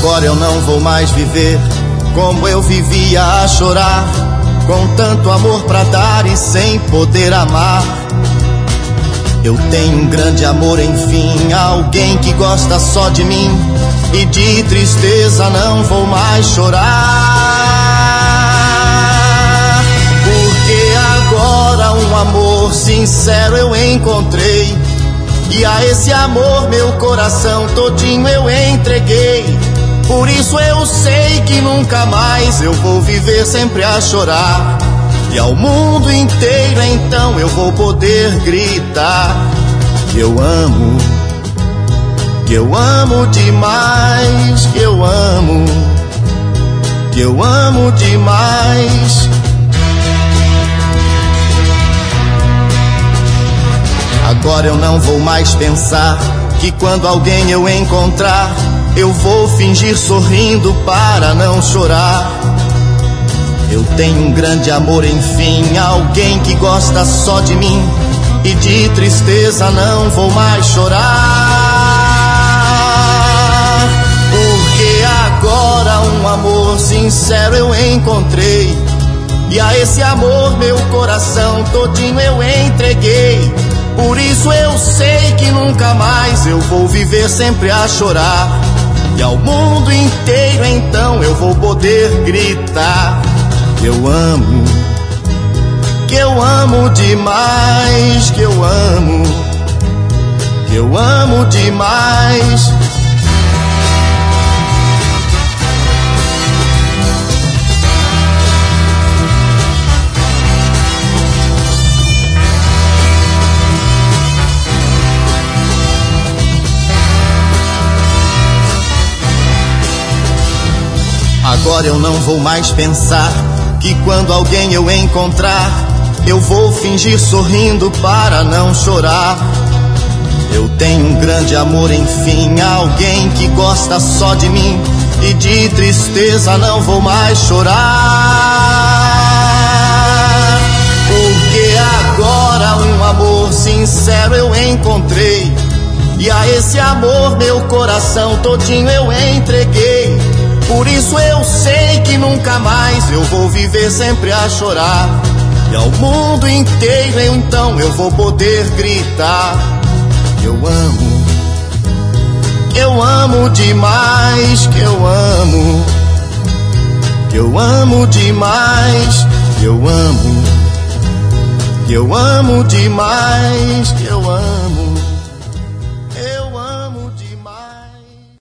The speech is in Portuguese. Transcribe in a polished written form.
Agora eu não vou mais viver como eu vivia a chorar, com tanto amor pra dar e sem poder amar. Eu tenho um grande amor, enfim, alguém que gosta só de mim, e de tristeza não vou mais chorar. Porque agora um amor sincero eu encontrei, e a esse amor meu coração todinho eu entreguei. Por isso eu sei que nunca mais eu vou viver sempre a chorar, e ao mundo inteiro então eu vou poder gritar que eu amo demais, que eu amo demais. Agora eu não vou mais pensar que quando alguém eu encontrar, eu vou fingir sorrindo para não chorar. Eu tenho um grande amor, enfim, alguém que gosta só de mim, e de tristeza não vou mais chorar. Porque agora um amor sincero eu encontrei, e a esse amor meu coração todinho eu entreguei. Por isso eu sei que nunca mais eu vou viver sempre a chorar, e ao mundo inteiro então eu vou poder gritar que eu amo demais, que eu amo demais. Agora eu não vou mais pensar que quando alguém eu encontrar, eu vou fingir sorrindo para não chorar. Eu tenho um grande amor, enfim, alguém que gosta só de mim, e de tristeza não vou mais chorar. Porque agora um amor sincero eu encontrei, e a esse amor meu coração todinho eu entreguei. Por isso eu sei que nunca mais eu vou viver sempre a chorar, e ao mundo inteiro então eu vou poder gritar que eu amo demais, que eu amo demais, que eu amo demais, que eu amo.